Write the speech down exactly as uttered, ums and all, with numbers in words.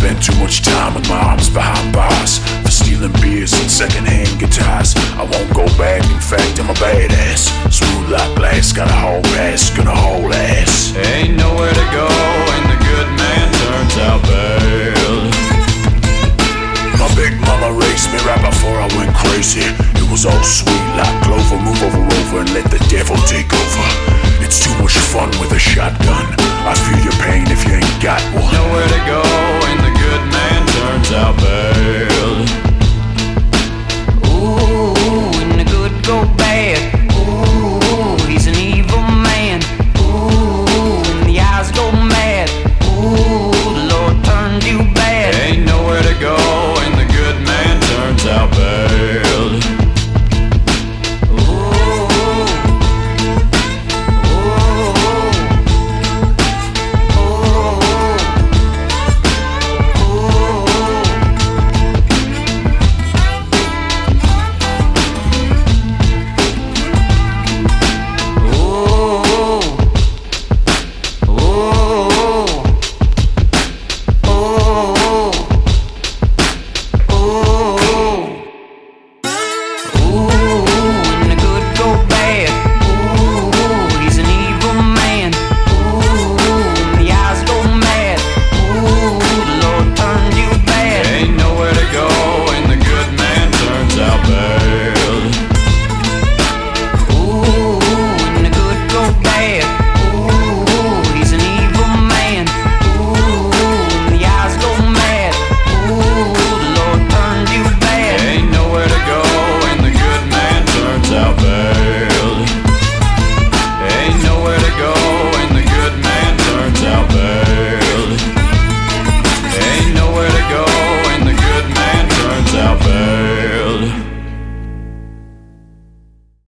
spent too much time with my arms behind bars for stealing beers and secondhand guitars. I won't go back, in fact I'm a badass. Smooth like glass, got a whole pass, gonna hold ass. Ain't nowhere to go, ain't